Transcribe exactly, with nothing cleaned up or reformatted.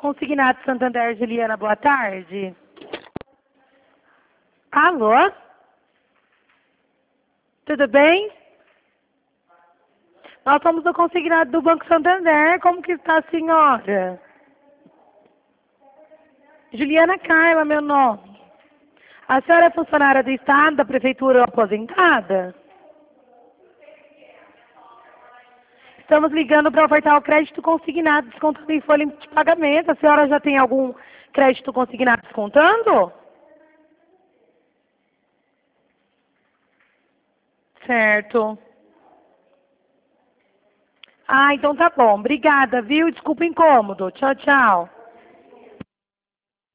Consignado Santander, Juliana, boa tarde. Alô? Tudo bem? Nós somos do consignado do Banco Santander. Como que está a senhora? Juliana Carla, meu nome. A senhora é funcionária do Estado, da Prefeitura ou aposentada? Estamos ligando para ofertar o crédito consignado descontando em folha de pagamento. A senhora já tem algum crédito consignado descontando? Certo. Ah, então tá bom. Obrigada, viu? Desculpa o incômodo. Tchau, tchau.